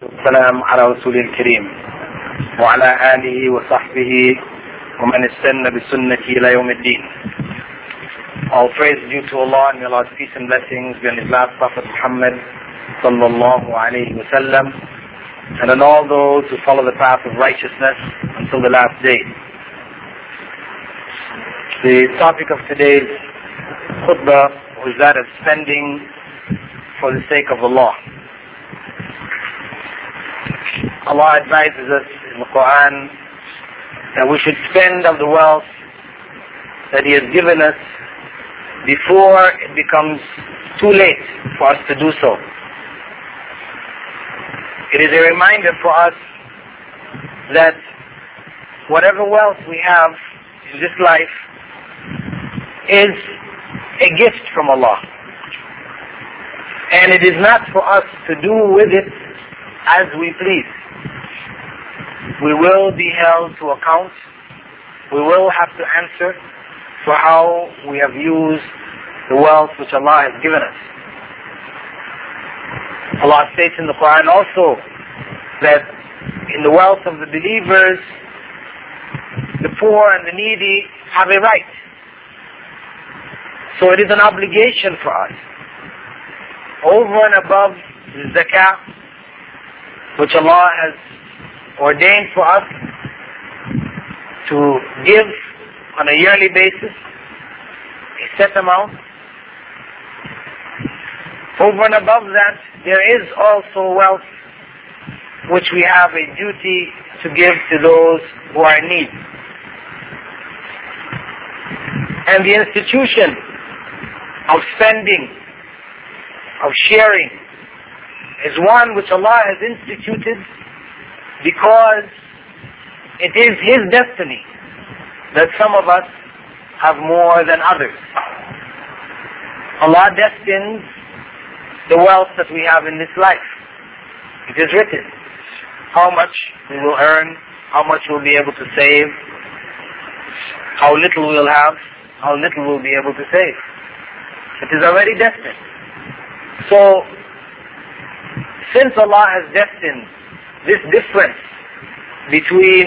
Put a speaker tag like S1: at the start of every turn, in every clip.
S1: والسلام على رسول الكريم وعلى آله وصحبه ومن استنى بسنته إلى يوم الدين. All praise due to Allah, and may Allah's peace and blessings be on His last Prophet Muhammad sallallahu alayhi wa sallam, and on all those who follow the path of righteousness until the last day. The topic of today's khutbah was that of spending for the sake of Allah. Allah advises us in the Quran that we should spend of the wealth that He has given us before it becomes too late for us to do so. It is a reminder for us that whatever wealth we have in this life is a gift from Allah. And it is not for us to do with it as we please. We will be held to account. We will have to answer for how we have used the wealth which Allah has given us. Allah states in the Quran also that in the wealth of the believers, the poor and the needy have a right. So it is an obligation for us, over and above the zakah, which Allah has ordained for us to give on a yearly basis, a set amount. Over and above that, there is also wealth which we have a duty to give to those who are in need. And the institution of spending, of sharing, is one which Allah has instituted because it is His destiny that some of us have more than others. Allah destines the wealth that we have in this life. It is written how much we will earn, how much we'll be able to save, how little we'll have, how little we'll be able to save. It is already destined. So, since Allah has destined this difference between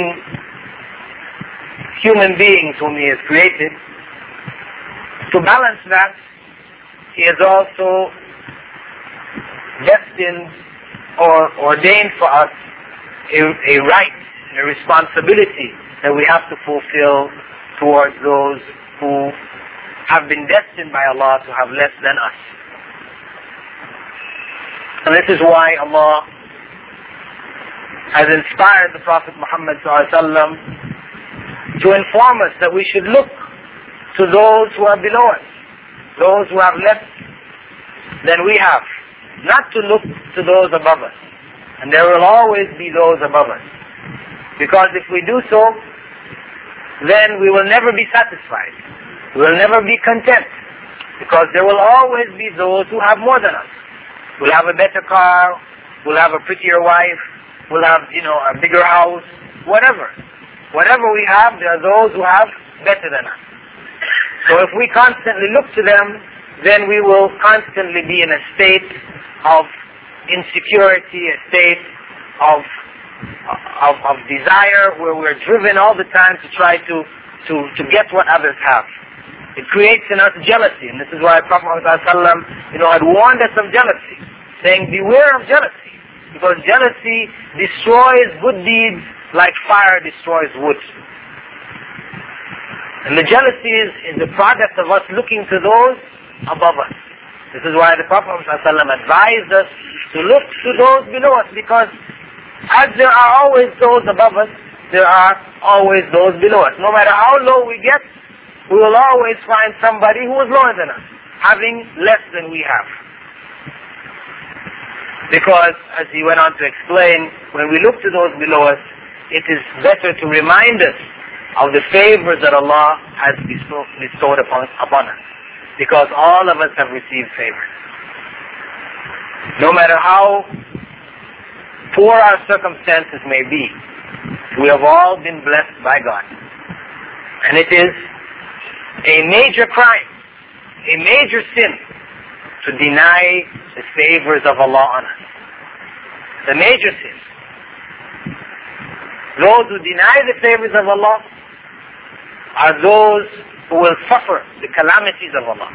S1: human beings whom He has created, to balance that, He has also destined or ordained for us a right and a responsibility that we have to fulfill towards those who have been destined by Allah to have less than us. And this is why Allah has inspired the Prophet Muhammad ﷺ to inform us that we should look to those who are below us, those who have less than we have, not to look to those above us. And there will always be those above us. Because if we do so, then we will never be satisfied. We will never be content. Because there will always be those who have more than us. We'll have a better car, we'll have a prettier wife, we'll have, a bigger house, whatever. Whatever we have, there are those who have better than us. So if we constantly look to them, then we will constantly be in a state of insecurity, a state of desire, where we're driven all the time to try to get what others have. It creates in us jealousy, and this is why Prophet Muhammad ﷺ, had warned us of jealousy, saying, beware of jealousy, because jealousy destroys good deeds like fire destroys wood. And the jealousy is the product of us looking to those above us. This is why the Prophet ﷺ advised us to look to those below us, because as there are always those above us, there are always those below us. No matter how low we get, we will always find somebody who is lower than us, having less than we have. Because, as he went on to explain, when we look to those below us, it is better to remind us of the favors that Allah has bestowed upon us. Because all of us have received favors. No matter how poor our circumstances may be, we have all been blessed by God. And it is a major crime, a major sin, to deny the favors of Allah on us. the major sins. Those who deny the favors of Allah are those who will suffer the calamities of Allah.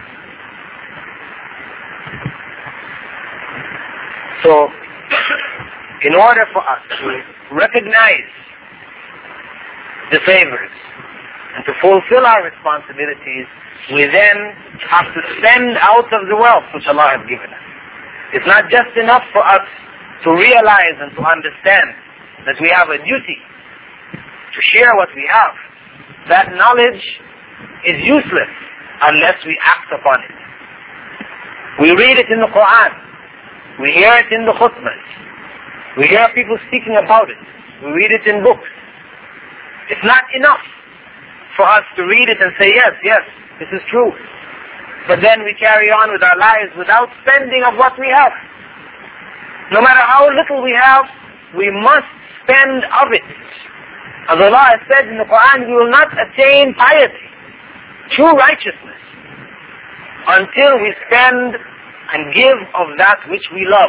S1: So, in order for us to recognize the favors and to fulfill our responsibilities, we then have to spend out of the wealth which Allah has given us. It's not just enough for us to realize and to understand that we have a duty to share what we have. That knowledge is useless unless we act upon it. We read it in the Quran. We hear it in the khutbahs. We hear people speaking about it. We read it in books. It's not enough for us to read it and say, yes, this is true. But then we carry on with our lives without spending of what we have. No matter how little we have, we must spend of it. As Allah has said in the Quran, we will not attain piety, true righteousness, until we spend and give of that which we love.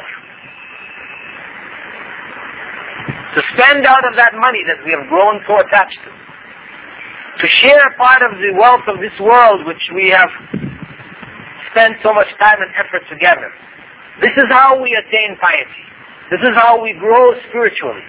S1: To spend out of that money that we have grown so attached to share part of the wealth of this world which we have spent so much time and effort together. This is how we attain piety. This is how we grow spiritually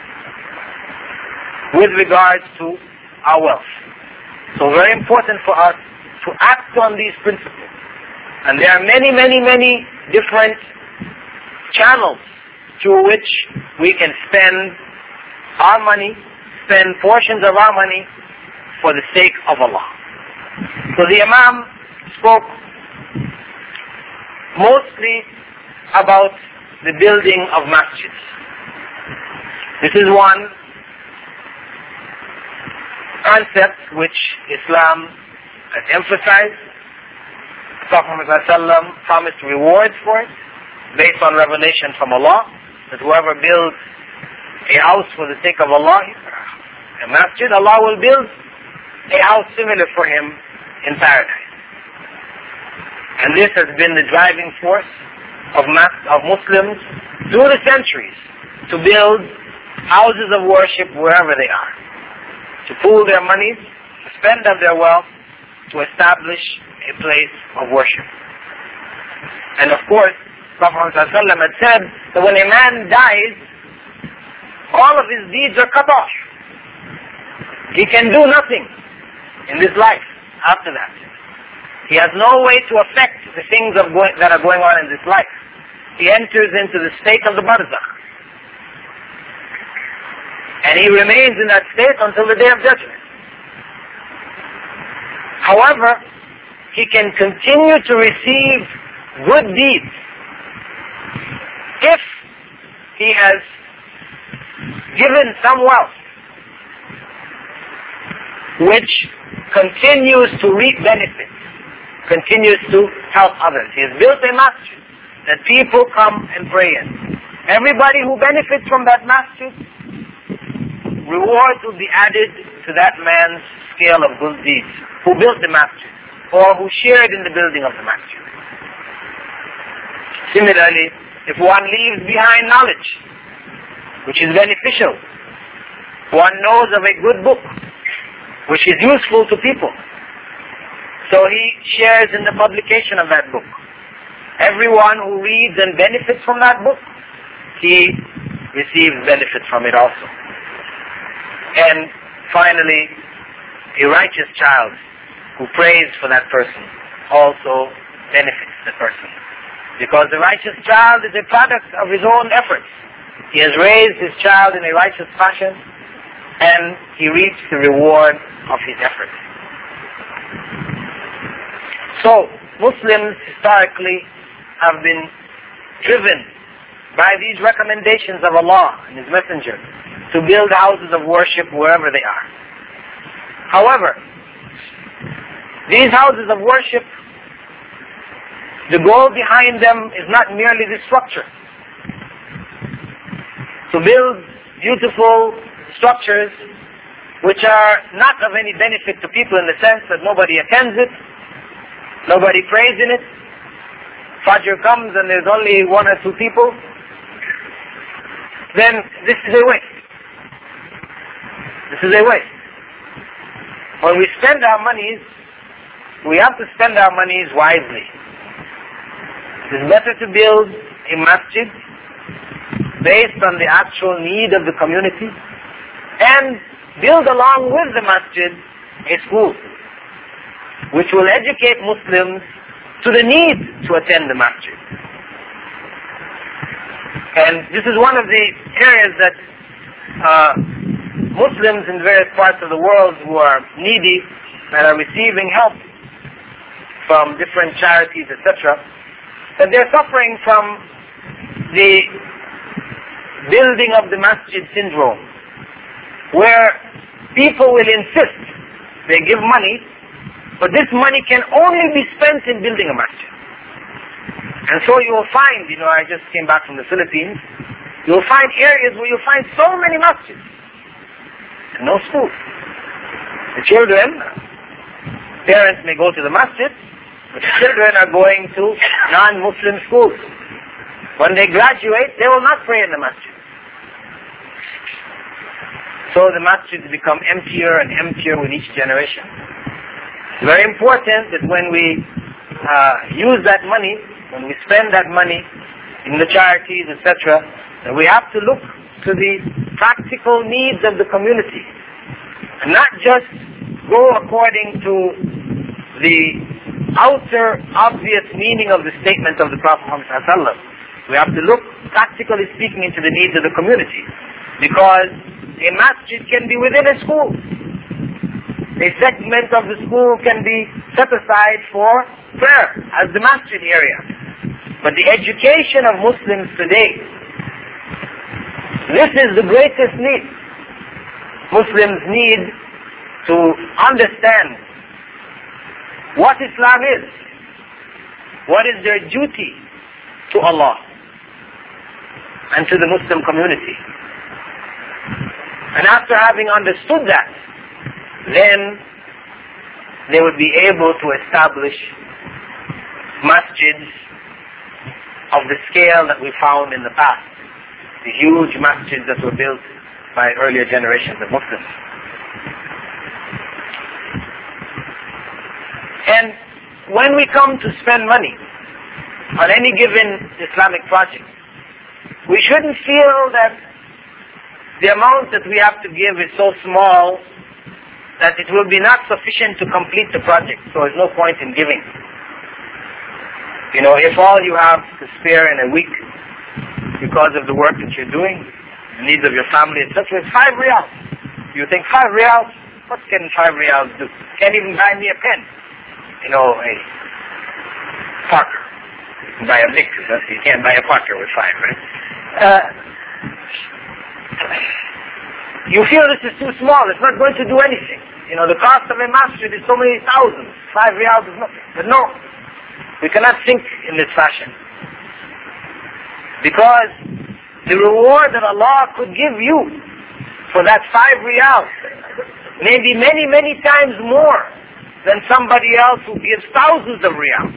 S1: with regards to our wealth. So very important for us to act on these principles. And there are many, many, many different channels through which we can spend our money, spend portions of our money for the sake of Allah. So the Imam spoke mostly about the building of masjids. This is one concept which Islam has emphasized. Prophet ﷺ promised rewards for it based on revelation from Allah, that whoever builds a house for the sake of Allah, a masjid, Allah will build a house similar for him in paradise. And this has been the driving force of Muslims through the centuries to build houses of worship wherever they are, to pool their monies, to spend of their wealth, to establish a place of worship. And of course, Prophet ﷺ had said that when a man dies, all of his deeds are cut off. He can do nothing in this life after that. He has no way to affect the things that are going on in this life. He enters into the state of the barzakh. And he remains in that state until the day of judgment. However, he can continue to receive good deeds if he has given some wealth which continues to reap benefits, continues to help others. He has built a masjid that people come and pray in. Everybody who benefits from that masjid, rewards will be added to that man's scale of good deeds, who built the masjid, or who shared in the building of the masjid. Similarly, if one leaves behind knowledge, which is beneficial, one knows of a good book, which is useful to people, so he shares in the publication of that book. Everyone who reads and benefits from that book, he receives benefit from it also. And finally, a righteous child who prays for that person also benefits the person. Because the righteous child is a product of his own efforts. He has raised his child in a righteous fashion, and he reaps the reward of his efforts. So, Muslims historically have been driven by these recommendations of Allah and His Messenger to build houses of worship wherever they are. However, these houses of worship, the goal behind them is not merely the structure. To build beautiful structures which are not of any benefit to people in the sense that nobody attends it, nobody prays in it, Fajr comes and there's only one or two people, then this is a waste. This is a waste. When we spend our monies, we have to spend our monies wisely. It is better to build a masjid based on the actual need of the community and build along with the masjid a school which will educate Muslims to the need to attend the masjid. And this is one of the areas that Muslims in various parts of the world who are needy and are receiving help from different charities, etc., that they're suffering from the building of the masjid syndrome, where people will insist they give money, but this money can only be spent in building a masjid. And so you will find, I just came back from the Philippines, you will find areas where you'll find so many masjids and no schools. The children, parents may go to the masjid, but the children are going to non-Muslim schools. When they graduate, they will not pray in the masjid. So the masjids become emptier and emptier with each generation. It's very important that when we use that money, when we spend that money in the charities, etc., that we have to look to the practical needs of the community and not just go according to the outer obvious meaning of the statement of the Prophet Muhammad ﷺ. We have to look, practically speaking, into the needs of the community, because a masjid can be within a school. A segment of the school can be set aside for prayer as the masjid area. But the education of Muslims today, this is the greatest need. Muslims need to understand what Islam is, what is their duty to Allah and to the Muslim community. And after having understood that, then they would be able to establish masjids of the scale that we found in the past, the huge masjids that were built by earlier generations of Muslims. And when we come to spend money on any given Islamic project, we shouldn't feel that the amount that we have to give is so small that it will be not sufficient to complete the project, so there's no point in giving. If all you have to spare in a week because of the work that you're doing, the needs of your family, etc., is 5 riyals. You think 5 riyals? What can 5 riyals do? Can't even buy me a pen. A Parker. You can buy a Bic. You can't buy a Parker with 5, right? You feel this is too small. It's not going to do anything. The cost of a masjid is so many thousands. 5 riyals is nothing. But no, we cannot think in this fashion. Because the reward that Allah could give you for that 5 riyals may be many, many times more than somebody else who gives thousands of riyals.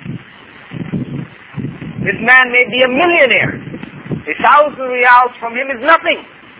S1: This man may be a millionaire. 1,000 riyals from him is nothing.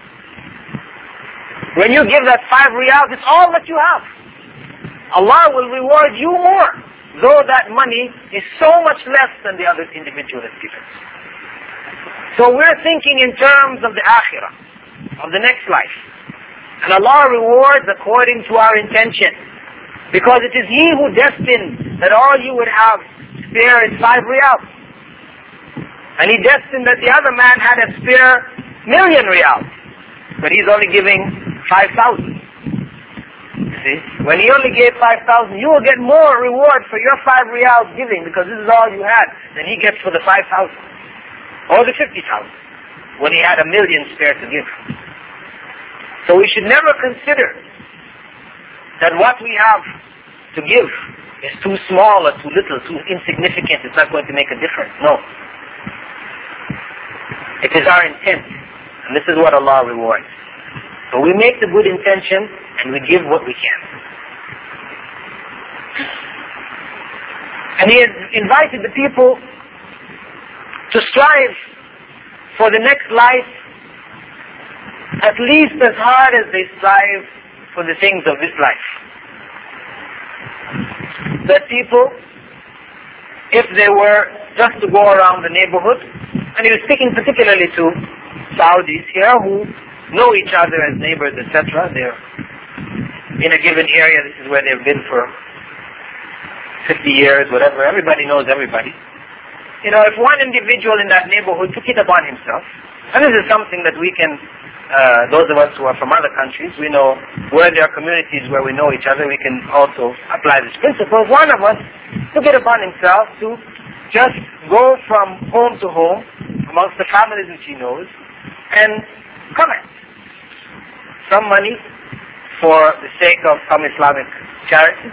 S1: When you give that 5 riyals, it's all that you have. Allah will reward you more, though that money is so much less than the other individual has given. So we're thinking in terms of the akhirah, of the next life. And Allah rewards according to our intention. Because it is He who destined that all you would have spare is 5 riyals. And He destined that the other man had a spare 1,000,000 riyals. But he's only giving 5,000. See? When he only gave 5,000, you will get more reward for your 5 riyals giving, because this is all you had, than he gets for the 5,000. Or the 50,000. When he had 1,000,000 spare to give. So we should never consider that what we have to give is too small or too little, too insignificant, it's not going to make a difference. No. It is our intent. And this is what Allah rewards. So we make the good intention and we give what we can. And He has invited the people to strive for the next life at least as hard as they strive for the things of this life. That people, if they were just to go around the neighborhood, and he was speaking particularly to Saudis here who know each other as neighbors, etc. They're in a given area, this is where they've been for 50 years, whatever, everybody knows everybody. You know, if one individual in that neighborhood took it upon himself, and this is something that we can, those of us who are from other countries, we know where there are communities where we know each other, we can also apply this principle. If one of us took it upon himself to just go from home to home amongst the families which he knows and collect some money for the sake of some Islamic charity,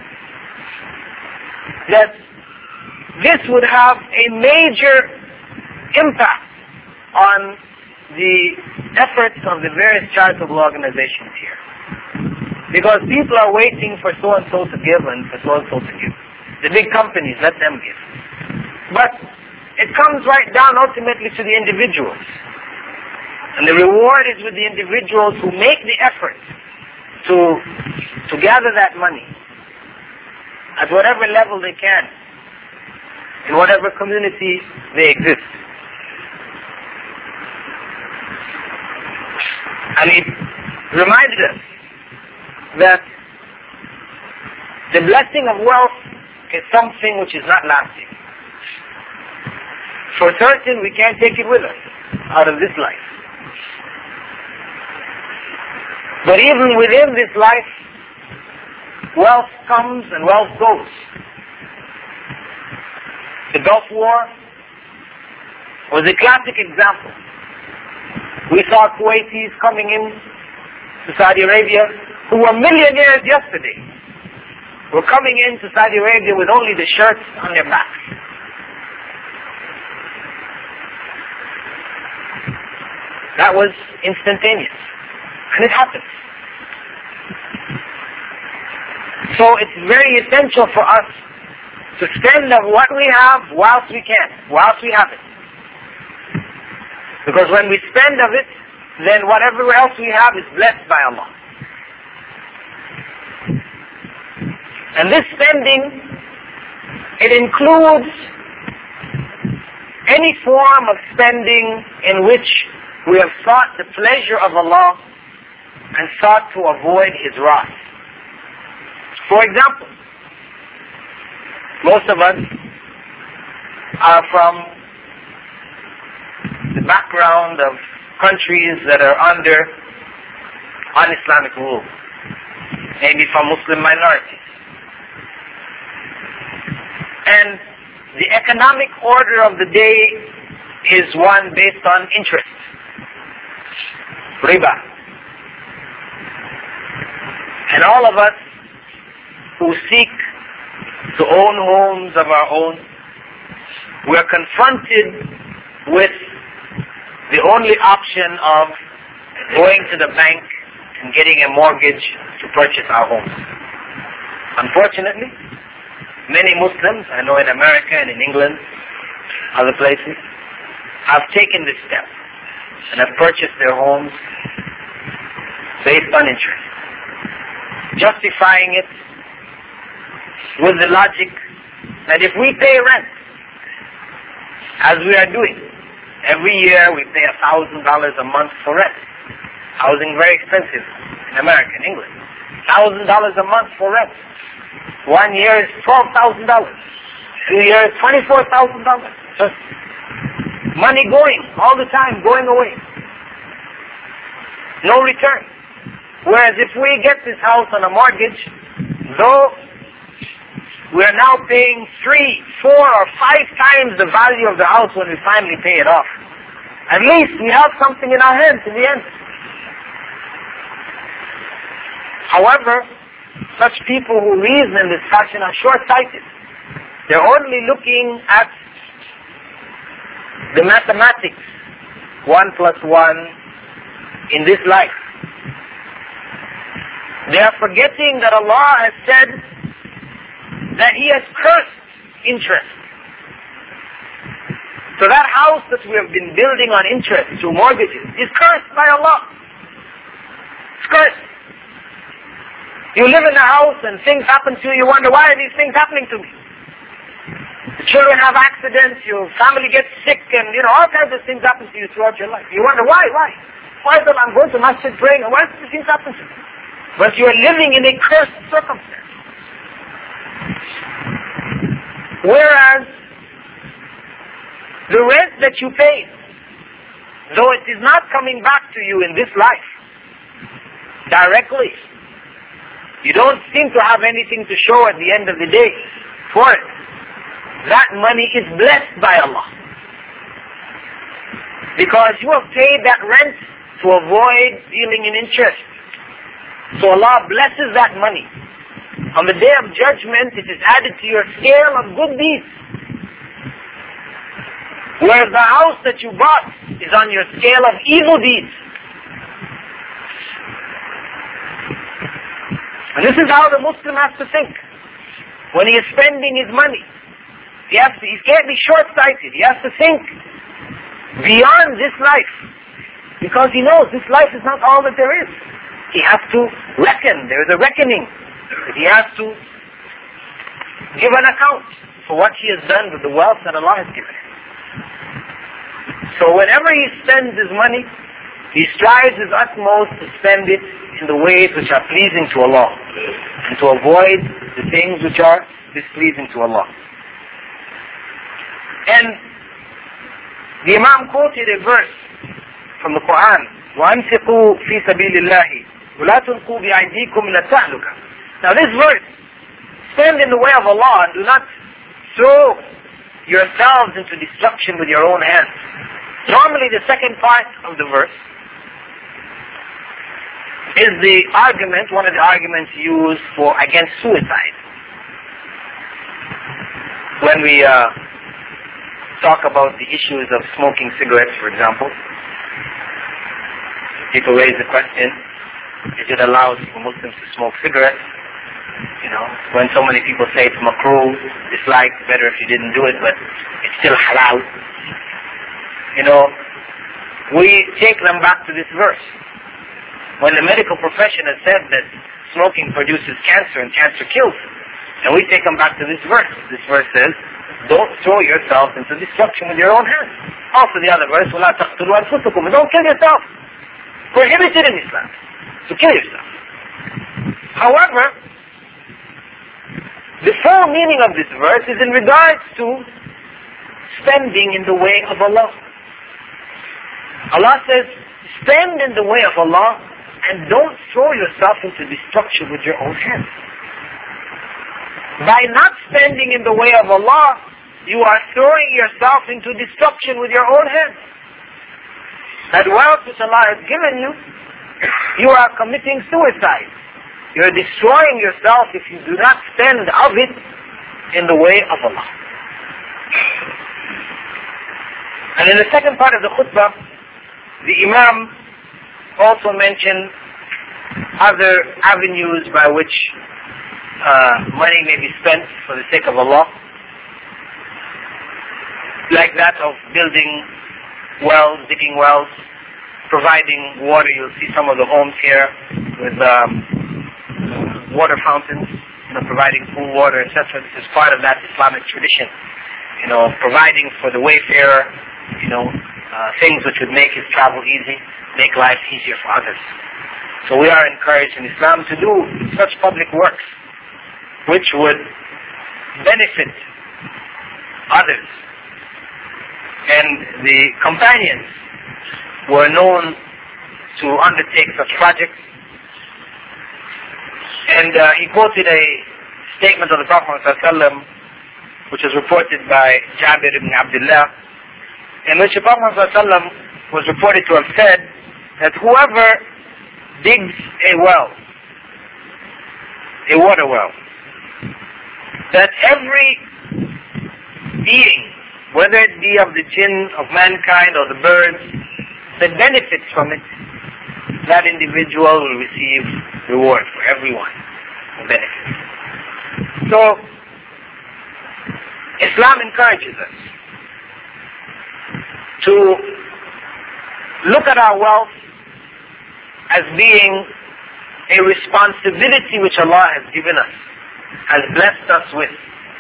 S1: that this would have a major impact on the efforts of the various charitable organizations here. Because people are waiting for so-and-so to give and for so-and-so to give. The big companies, let them give. But it comes right down ultimately to the individuals. And the reward is with the individuals who make the effort to gather that money at whatever level they can, in whatever community they exist. And it reminded us that the blessing of wealth is something which is not lasting. For certain, we can't take it with us out of this life. But even within this life, wealth comes and wealth goes. The Gulf War was a classic example. We saw Kuwaitis coming in to Saudi Arabia who were millionaires yesterday, were coming into Saudi Arabia with only the shirts on their backs. That was instantaneous. And it happens. So it's very essential for us to spend of what we have whilst we can, whilst we have it. Because when we spend of it, then whatever else we have is blessed by Allah. And this spending, it includes any form of spending in which we have sought the pleasure of Allah and sought to avoid His wrath. For example, most of us are from the background of countries that are under un-Islamic rule, maybe from Muslim minorities. And the economic order of the day is one based on interest. Riba. And all of us who seek to own homes of our own, we are confronted with the only option of going to the bank and getting a mortgage to purchase our homes. Unfortunately, many Muslims, I know in America and in England, other places, have taken this step and have purchased their homes based on interest, justifying it with the logic that if we pay rent, as we are doing, every year we pay $1,000 a month for rent. Housing very expensive in America and England. $1,000 a month for rent. 1 year is $12,000. 2 years, $24,000. Just money going all the time, going away. No return. Whereas if we get this house on a mortgage, though we are now paying 3, 4, or 5 times the value of the house when we finally pay it off, at least we have something in our hands in the end. However, such people who reason in this fashion are short-sighted. They're only looking at the mathematics, 1 plus 1 in this life. They are forgetting that Allah has said that He has cursed interest. So that house that we have been building on interest through mortgages is cursed by Allah. You live in a house and things happen to you, you wonder, why are these things happening to me? The children have accidents, your family gets sick, and all kinds of things happen to you throughout your life. You wonder, why? Why is it I'm going to masjid praying, and why do these things happen to me? But you are living in a cursed circumstance. Whereas, the rent that you pay, though it is not coming back to you in this life, directly, you don't seem to have anything to show at the end of the day for it. That money is blessed by Allah. Because you have paid that rent to avoid dealing in interest. So Allah blesses that money. On the day of judgment, it is added to your scale of good deeds. Whereas the house that you bought is on your scale of evil deeds. And this is how the Muslim has to think. When he is spending his money, he can't be short-sighted. He has to think beyond this life. Because he knows this life is not all that there is. He has to reckon. There is a reckoning. He has to give an account for what he has done with the wealth that Allah has given him. So whenever he spends his money, he strives his utmost to spend it in the ways which are pleasing to Allah, and to avoid the things which are displeasing to Allah. And the Imam quoted a verse from the Quran, وَأَنْفِقُوا فِي سَبِيلِ اللَّهِ وَلَا تُلْقُوا بِأَيْدِيكُمْ إِلَى التَّهْلُكَةِ. Now this verse, spend in the way of Allah and do not throw yourselves into destruction with your own hands. Normally the second part of the verse is the argument, one of the arguments used against suicide. When we talk about the issues of smoking cigarettes, for example, people raise the question, is it allowed for Muslims to smoke cigarettes? When so many people say it's makruh, disliked, better if you didn't do it, but it's still halal. We take them back to this verse. When the medical profession has said that smoking produces cancer and cancer kills, and we take them back to this verse. This verse says, don't throw yourself into destruction with your own hands. Also the other verse, وَلَا تَقْتُلُوا أَنفُسَكُمْ, don't kill yourself. Prohibited in Islam to kill yourself. However, the full meaning of this verse is in regards to spending in the way of Allah. Allah says, spend in the way of Allah and don't throw yourself into destruction with your own hands. By not spending in the way of Allah, you are throwing yourself into destruction with your own hands. That wealth which Allah has given you, you are committing suicide. You are destroying yourself if you do not spend of it in the way of Allah. And in the second part of the khutbah, the Imam also mentioned other avenues by which money may be spent for the sake of Allah, like that of building wells, digging wells, providing water. You'll see some of the homes here with water fountains, providing cool water, etc. This is part of that Islamic tradition. Providing for the wayfarer, things which would make his travel easy, make life easier for others. So we are encouraged in Islam to do such public works which would benefit others. And the companions were known to undertake such projects. And he quoted a statement of the Prophet ﷺ, which is reported by Jabir ibn Abdullah, in which the Prophet ﷺ was reported to have said that whoever digs a well, a water well, that every being, whether it be of the jinn, of mankind, or the birds, that benefits from it, that individual will receive reward for everyone who benefits. So, Islam encourages us to look at our wealth as being a responsibility which Allah has given us, has blessed us with.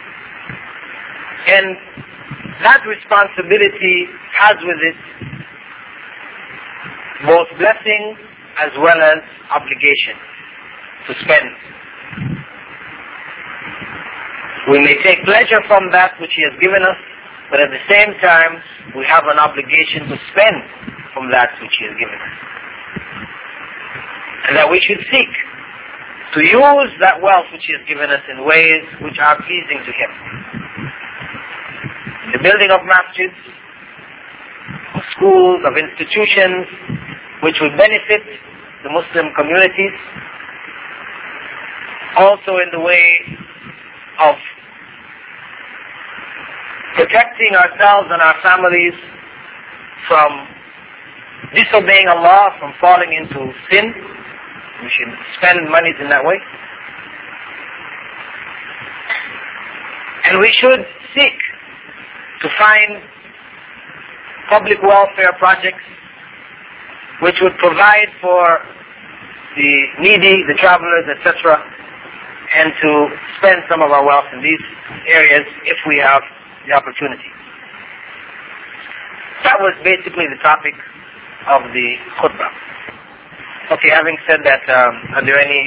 S1: And that responsibility has with it both blessing as well as obligation to spend. We may take pleasure from that which He has given us, but at the same time, we have an obligation to spend from that which He has given us. And that we should seek to use that wealth which He has given us in ways which are pleasing to Him. The building of masjids, of schools, of institutions, which would benefit the Muslim communities. Also in the way of protecting ourselves and our families from disobeying Allah, from falling into sin. We should spend money in that way. And we should seek to find public welfare projects which would provide for the needy, the travelers, etc., and to spend some of our wealth in these areas if we have the opportunity. That was basically the topic of the khutbah. Okay, having said that, are there any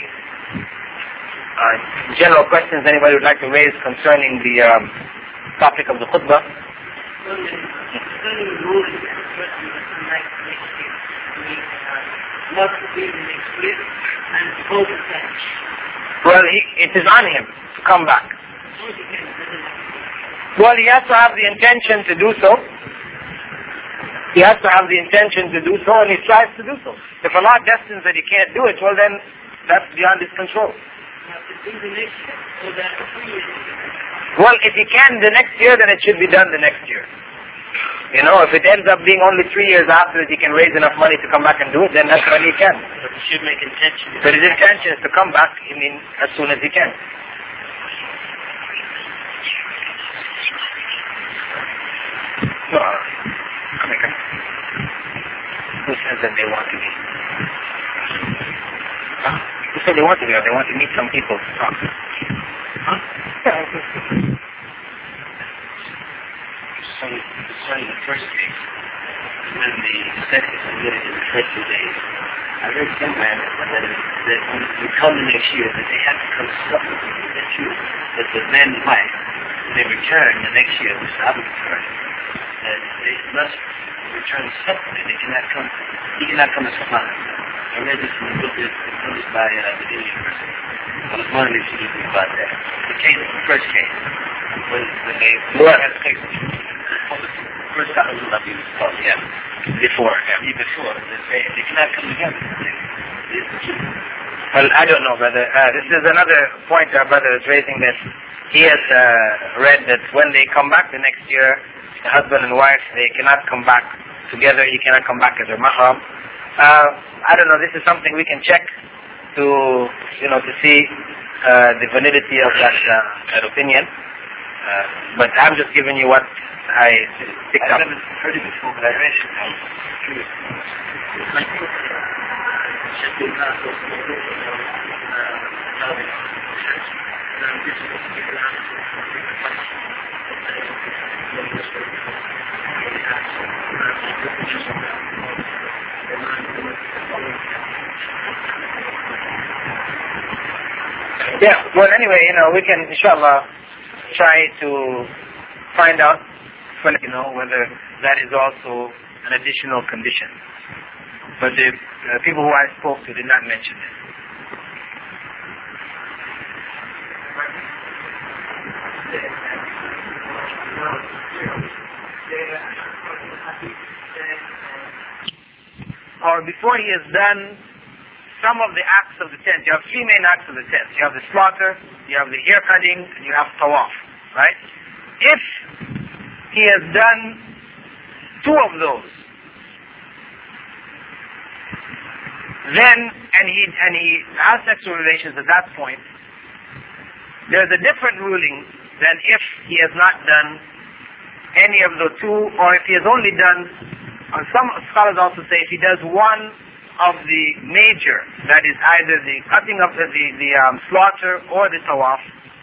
S1: general questions anybody would like to raise concerning the topic of the khutbah? Well, it is on him to come back. Well, he has to have the intention to do so. He has to have the intention to do so, and he tries to do so. If Allah destines that he can't do it, well then, that's beyond his control. Well, if he can the next year, then it should be done the next year. You know, if it ends up being only 3 years after that he can raise enough money to come back and do it, then that's when he can.
S2: But he should make intention.
S1: But his intention is to come back, as soon as he can. Who says that they want to be? Who said they want to be? Or they want to meet some people to talk to? Huh?
S2: Concerning the first case, when the second committed in the first 2 days, I read somewhere that when we come the next year, that they have to come supplement that the man and wife, when they return the next year, which I would return, that they must return separately. They cannot come. He cannot come as Rahman. I read this in the book that's published by the Indian person. I was wondering if you could think about that. The first case, when they had sex. First time I love you, yeah. Before. They cannot come together.
S1: Well, I don't know, brother. This is another point our brother is raising, that he has read that when they come back the next year, the husband and wife, they cannot come back together. He cannot come back as a mahram. I don't know. This is something we can check to see the validity of that opinion. But I'm just giving you what I picked up.
S2: I haven't heard it before, but I read it. I was curious.
S1: Yeah, well anyway, we can inshallah try to find out whether that is also an additional condition. But the people who I spoke to did not mention it. Or before he has done some of the acts of the tent. You have 3 main acts of the tent. You have the slaughter, you have the hair cutting, and you have tawaf. Right? If he has done 2 of those, then and he has sexual relations at that point, there's a different ruling than if he has not done any of the 2, or if he has only done, some scholars also say if he does 1 of the major, that is either the cutting of the slaughter or the tawaf,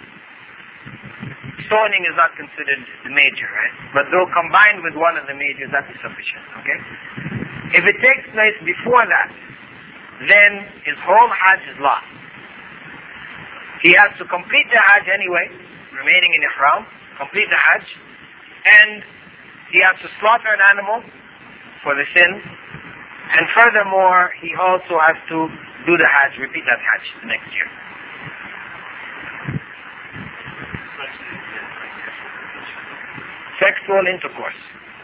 S1: stoning is not considered the major, right? But though combined with one of the majors, that is sufficient, okay? If it takes place before that, then his whole Hajj is lost. He has to complete the Hajj anyway, remaining in Ihram, complete the Hajj, and he has to slaughter an animal for the sin, and furthermore, he also has to do the Hajj, repeat that Hajj the next year. Sexual intercourse.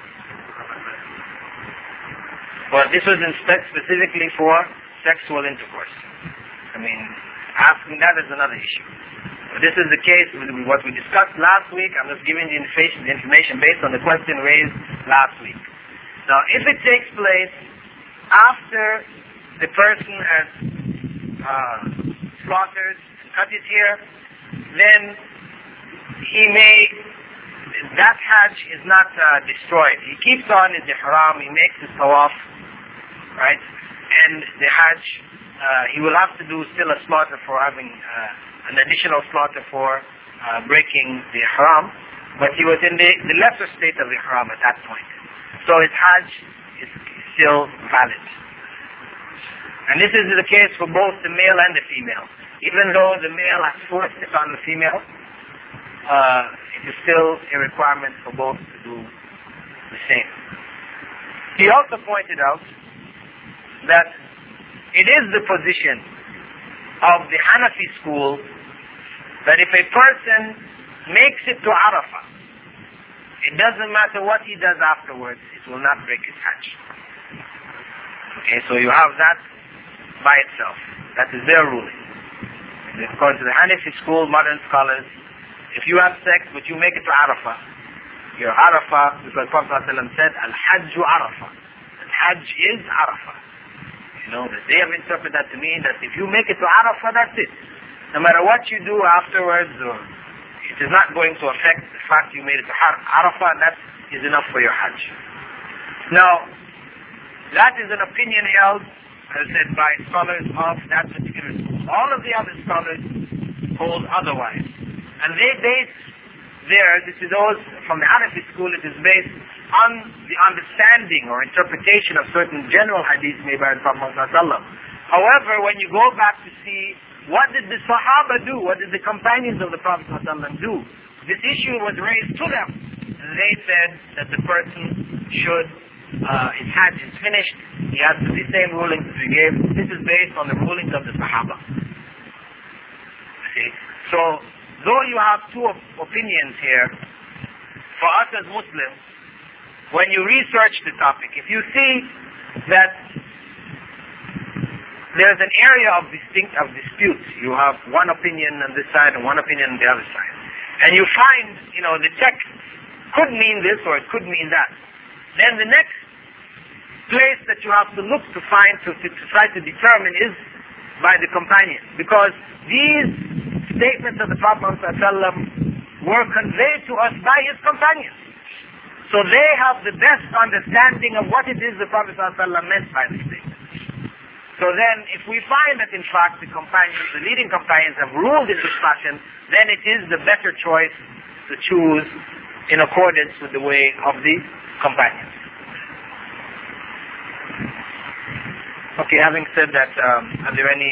S1: Well, this was specifically for sexual intercourse. I mean, asking that is another issue. But this is the case with what we discussed last week. I'm just giving the information based on the question raised last week. Now, if it takes place after the person has slaughtered and cut his hair, then that Hajj is not destroyed. He keeps on his Ihram, he makes his tawaf, right? And the Hajj, he will have to do still a slaughter for having an additional slaughter for breaking the Ihram, but he was in the lesser state of Ihram at that point. So his Hajj is still valid. And this is the case for both the male and the female. Even though the male has forced it on the female, it is still a requirement for both to do the same. He also pointed out that it is the position of the Hanafi school that if a person makes it to Arafah, it doesn't matter what he does afterwards, it will not break his Hajj. Okay, so you have that by itself. That is their ruling. According to the Hanafi school, modern scholars, if you have sex but you make it to Arafah, your Arafah, because Prophet ﷺ said, Al-Hajju Arafah. Al-Hajj is Arafah. You know, that they have interpreted that to mean that if you make it to Arafah, that's it. No matter what you do afterwards, or it is not going to affect the fact you made it to Arafah, that is enough for your Hajj. Now, that is an opinion held, as said, by scholars of that particular school. All of the other scholars hold otherwise. And they base this is those from the Hanafi school, it is based on the understanding or interpretation of certain general hadiths made by the Prophet ﷺ. However, when you go back to see what did the Sahaba do, what did the companions of the Prophet ﷺ do, this issue was raised to them. And they said that the person should, his Hajj is finished, he has the same rulings as we gave. This is based on the rulings of the Sahaba. See? So, though you have two opinions here, for us as Muslims, when you research the topic, if you see that there's an area of dispute, you have one opinion on this side and one opinion on the other side, and you find, the text could mean this or it could mean that, then the next place that you have to look to find, to try to determine is by the companion, because these statements of the Prophet ﷺ were conveyed to us by his companions. So they have the best understanding of what it is the Prophet ﷺ meant by this statement. So then, if we find that in fact the leading companions have ruled in this fashion, then it is the better choice to choose in accordance with the way of the companions. Okay, having said that, are there any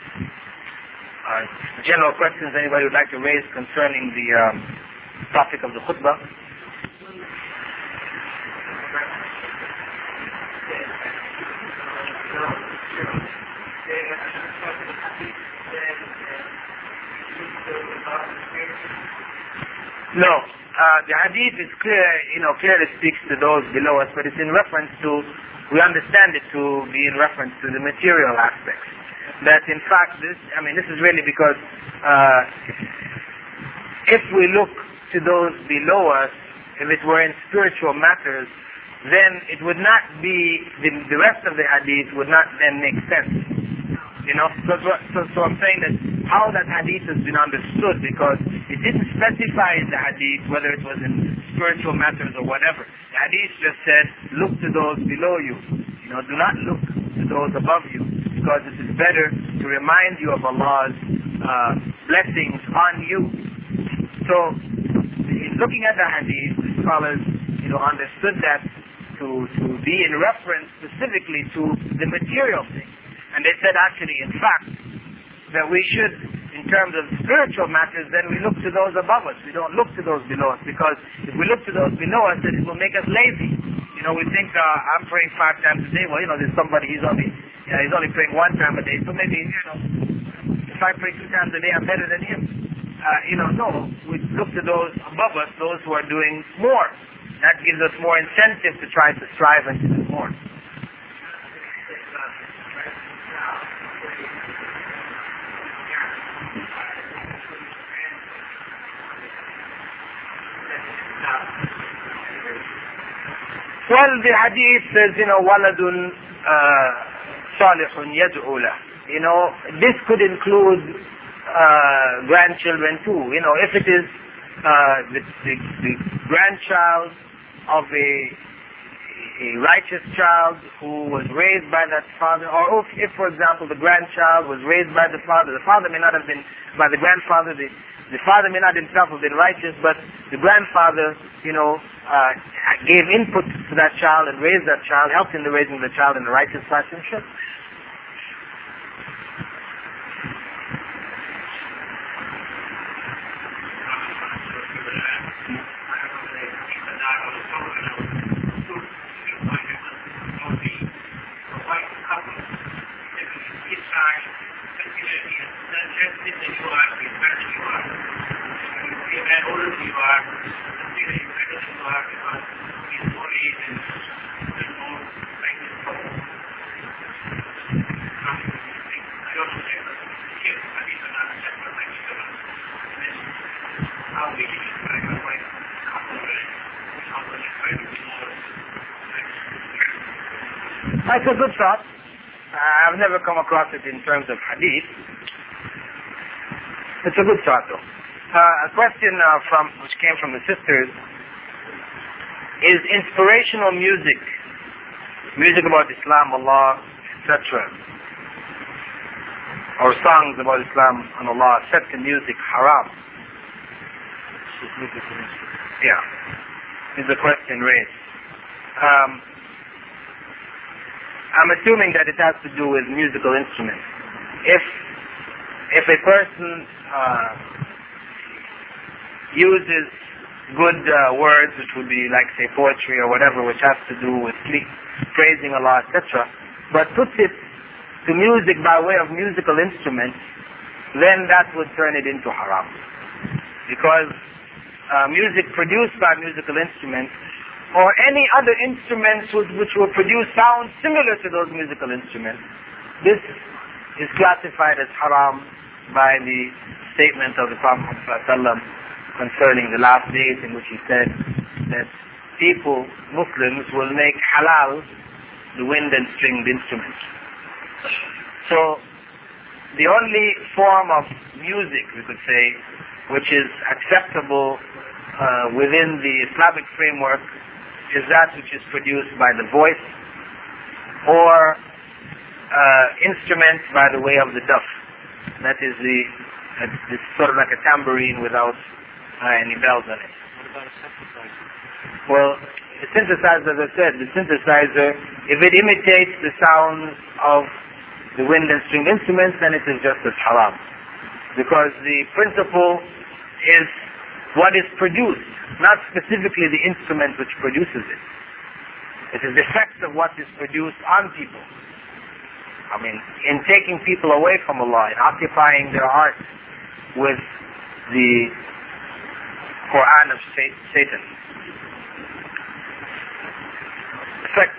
S1: general questions anybody would like to raise concerning the topic of the khutbah? No, the hadith is clear, clearly speaks to those below us, but it's in reference to, we understand it to be in reference to the material aspects. That in fact this is really because if we look to those below us, if it were in spiritual matters, then it would not be, the rest of the hadith would not then make sense. So I'm saying that how that hadith has been understood, because it didn't specify in the hadith whether it was in spiritual matters or whatever. The hadith just said, look to those below you. Do not look to those above you, because it is better to remind you of Allah's blessings on you. So, in looking at the hadith, scholars, understood that to be in reference specifically to the material thing. And they said actually, in fact, that we should, in terms of spiritual matters, then we look to those above us. We don't look to those below us, because if we look to those below us, then it will make us lazy. We think, I'm praying 5 times a day. Well, there's somebody, he's only praying 1 time a day. So maybe, if I pray 2 times a day, I'm better than him. No, we look to those above us, those who are doing more. That gives us more incentive to try to strive and to do more. Well, the hadith says, waladun salihun yad'u lah. This could include grandchildren too. If it is the grandchild of a righteous child who was raised by that father, or if, for example, the grandchild was raised by the father may not have been by the grandfather, the father may not himself have been righteous, but the grandfather, gave input to that child and raised that child, helped in the raising of the child in the righteous fashion. It's a good thought. I've never come across it in terms of hadith. It's a good thought, though. A question which came from the sisters is inspirational music about Islam, Allah, etc., or songs about Islam and Allah, set to music, haram? Yeah, is the question raised. I'm assuming that it has to do with musical instruments. If a person uses good words, which would be like, say, poetry or whatever, which has to do with praising Allah, etc., but puts it to music by way of musical instruments, then that would turn it into haram. Because music produced by musical instruments, or any other instruments which will produce sounds similar to those musical instruments, this is classified as haram by the statement of the Prophet ﷺ concerning the last days, in which he said that people, Muslims, will make halal the wind and stringed instruments. So the only form of music, we could say, which is acceptable within the Islamic framework is that which is produced by the voice or instruments by the way of the duff. That is it's sort of like a tambourine without any bells on it.
S2: What about a synthesizer?
S1: Well, the synthesizer, as I said, the synthesizer, if it imitates the sounds of the wind and stringed instruments, then it is just as haram. Because the principle is what is produced, not specifically the instrument which produces it. It is the effect of what is produced on people. I mean, in taking people away from Allah, in occupying their hearts with the Quran of Satan. Effect.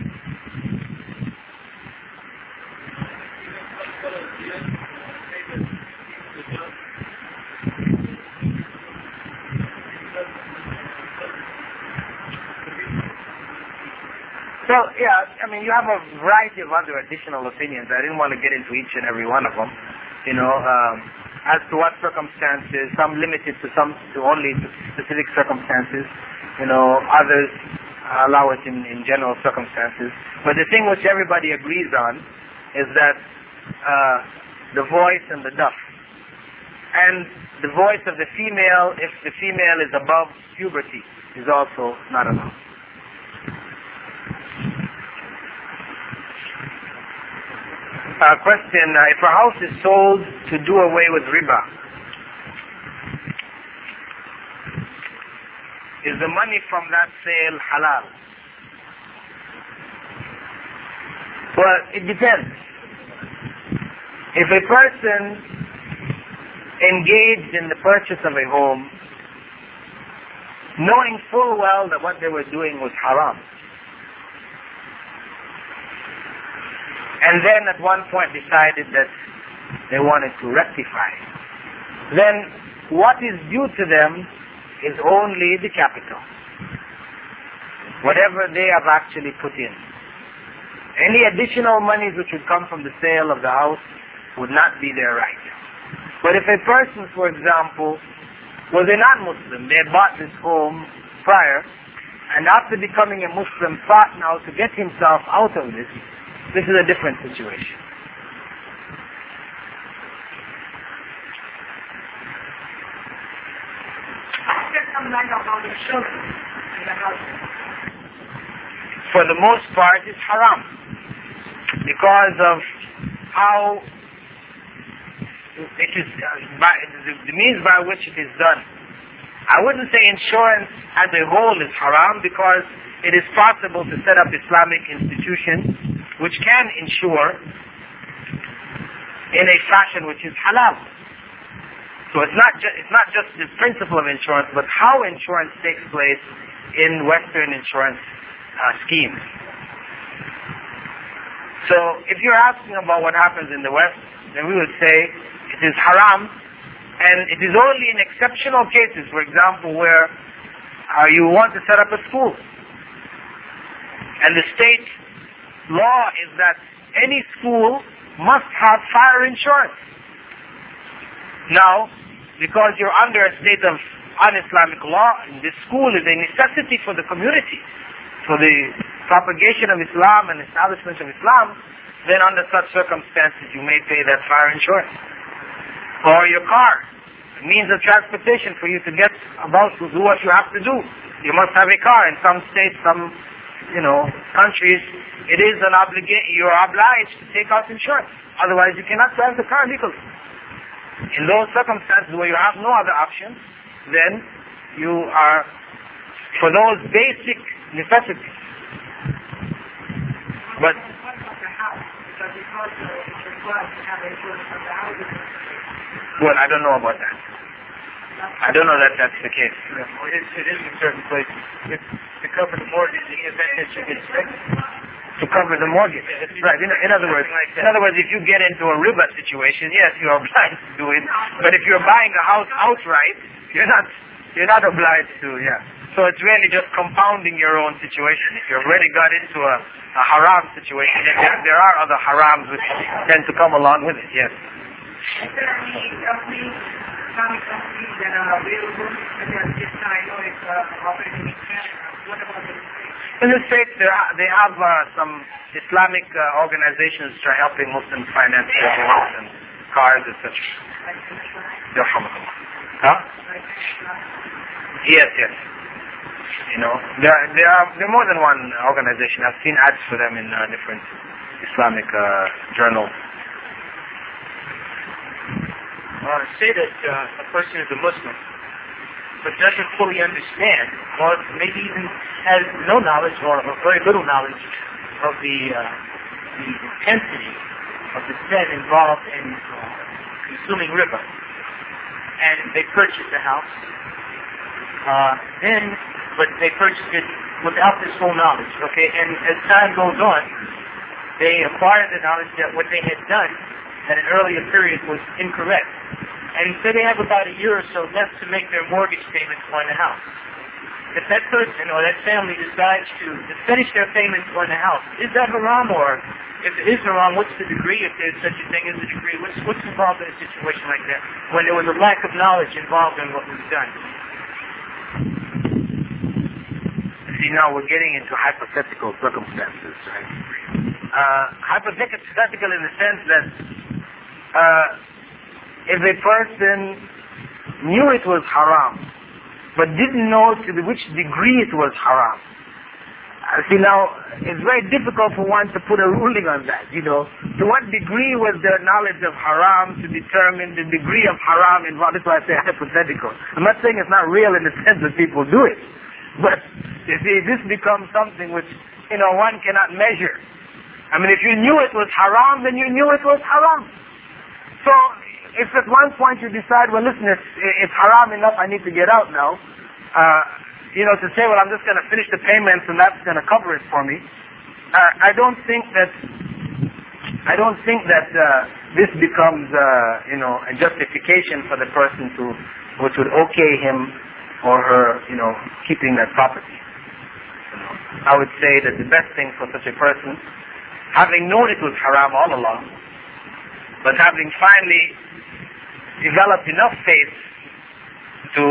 S1: So, yeah, I mean, you have a variety of other additional opinions. I didn't want to get into each and every one of them. As to what circumstances, some limited to only specific circumstances. Others allow it in general circumstances. But the thing which everybody agrees on is that the voice and the duff. And the voice of the female, if the female is above puberty, is also not allowed. Question, if a house is sold to do away with riba, is the money from that sale halal? Well, it depends. If a person engaged in the purchase of a home, knowing full well that what they were doing was haram, and then at one point decided that they wanted to rectify, then what is due to them is only the capital. Whatever they have actually put in. Any additional monies which would come from the sale of the house would not be their right. But if a person, for example, was a non-Muslim, they had bought this home prior, and after becoming a Muslim thought now to get himself out of this is a different situation. For the most part, it's haram because of how it is, the means by which it is done. I wouldn't say insurance as a whole is haram because it is possible to set up Islamic institutions which can insure in a fashion which is halal. So it's not just the principle of insurance, but how insurance takes place in Western insurance schemes. So if you're asking about what happens in the West, then we would say it is haram, and it is only in exceptional cases, for example, where you want to set up a school, and the state law is that any school must have fire insurance. Now, because you're under a state of un-Islamic law, this school is a necessity for the community, for the propagation of Islam and establishment of Islam, then under such circumstances you may pay that fire insurance. Or your car, means of transportation for you to get about to do what you have to do. You must have a car. In some states, some countries, it is an obligation. You're obliged to take out insurance. Otherwise, you cannot drive the car legally. In those circumstances where you have no other option, then you are for those basic necessities. But well, I don't know about that. I don't know that that's the case.
S2: It is in certain places. To cover the mortgage in the event that you get sick.
S1: To cover the mortgage. Right. In other words, if you get into a riba situation, yes, you are obliged to do it. But if you're buying a house outright, you're not obliged to. Yeah. So it's really just compounding your own situation. If you've already got into a haram situation, then there are other harams which tend to come along with it. Yes.
S3: Is there any Islamic companies that are available at this time? I know it's operating in Canada. What about the States?
S1: In the States, they have some Islamic organizations which are helping Muslims finance their homes and cars, etc. Huh? Yes. There are more than one organization. I've seen ads for them in different Islamic journals.
S2: Say that a person is a Muslim, but doesn't fully understand, or maybe even has no knowledge or very little knowledge of the intensity of the sin involved in consuming riba, and they purchase the house, but they purchased it without this full knowledge, okay? And as time goes on, they acquire the knowledge that what they had done at an earlier period was incorrect. And so they have about a year or so left to make their mortgage payments on the house. If that person or that family decides to finish their payments on the house, is that haram? Or if it is haram, what's the degree, if there's such a thing as a degree? What's involved in a situation like that when there was a lack of knowledge involved in what was done?
S1: See, now we're getting into hypothetical circumstances, right? Hypothetical in the sense that if a person knew it was haram, but didn't know to which degree it was haram. See, now, it's very difficult for one to put a ruling on that, To what degree was their knowledge of haram to determine the degree of haram involved? That's why I say hypothetical. I'm not saying it's not real in the sense that people do it. But, you see, this becomes something which, one cannot measure. I mean, if you knew it was haram, then you knew it was haram. So, if at one point you decide, well, listen, it's haram enough, I need to get out now, to say, well, I'm just going to finish the payments and that's going to cover it for me. I don't think that this becomes, a justification for the person which would okay him or her, keeping that property. I would say that the best thing for such a person, having known it was haram all along, but having finally developed enough faith to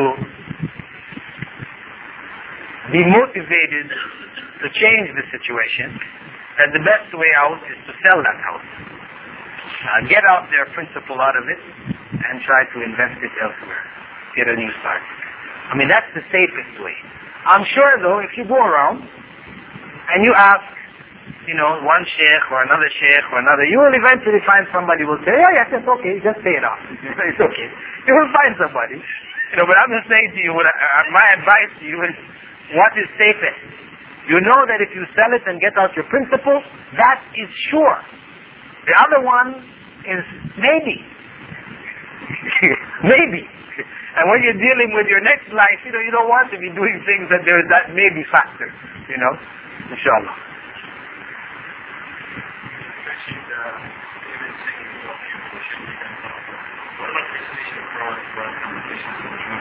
S1: be motivated to change the situation, that the best way out is to sell that house. Get out their principal out of it and try to invest it elsewhere. Get a new start. I mean, that's the safest way. I'm sure, though, if you go around and you ask, one sheikh or another, you will eventually find somebody who will say, oh yes, it's okay, just pay it off. It's okay. You will find somebody. But I'm just saying to you, my advice to you is, what is safest? You know that if you sell it and get out your principal, that is sure. The other one is maybe. Maybe. And when you're dealing with your next life, you don't want to be doing things that there's that maybe factor. Inshallah.
S2: What about recitation of Quran conversations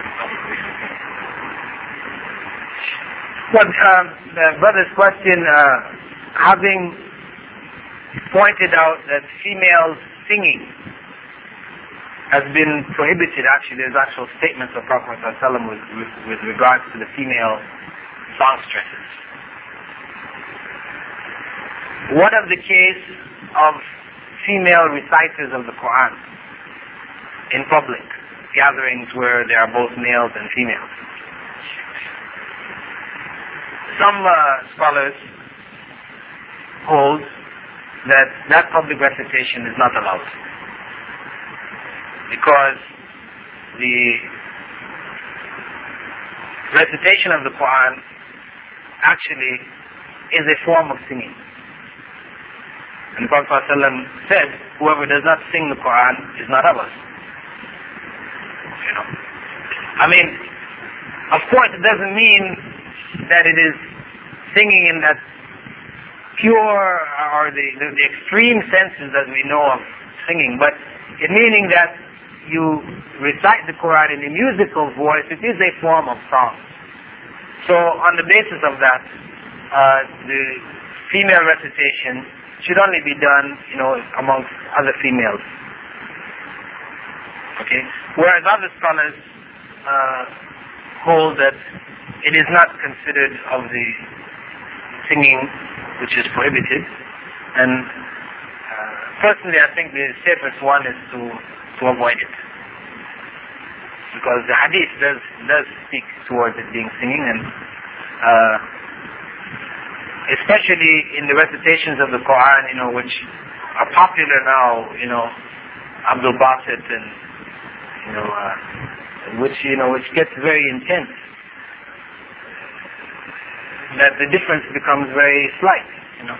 S1: Well, the brother's question, having pointed out that female singing has been prohibited. Actually, there's actual statements of Prophet ﷺ with regards to the female songstresses. What of the case of female reciters of the Quran in public gatherings where there are both males and females? Some scholars hold that public recitation is not allowed, because the recitation of the Quran actually is a form of singing. And the Prophet ﷺ said, whoever does not sing the Quran is not of us. I mean, of course it doesn't mean that it is singing in that pure or the extreme senses that we know of singing, but it meaning that you recite the Quran in a musical voice. It is a form of song. So on the basis of that, the female recitation should only be done, amongst other females. Okay? Whereas other scholars hold that it is not considered of the singing which is prohibited. And personally, I think the safest one is to avoid it, because the hadith does speak towards it being singing, and especially in the recitations of the Quran, which are popular now, Abdul Basit, and which gets very intense, that the difference becomes very slight,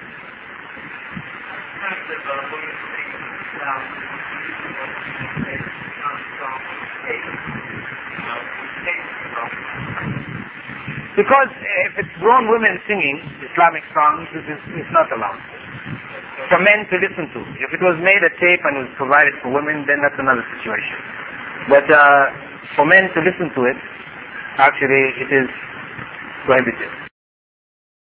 S1: Because if it's grown women singing Islamic songs, it's not allowed for men to listen to. If it was made a tape and was provided for women, then that's another situation. But for men to listen to it, actually it is prohibited.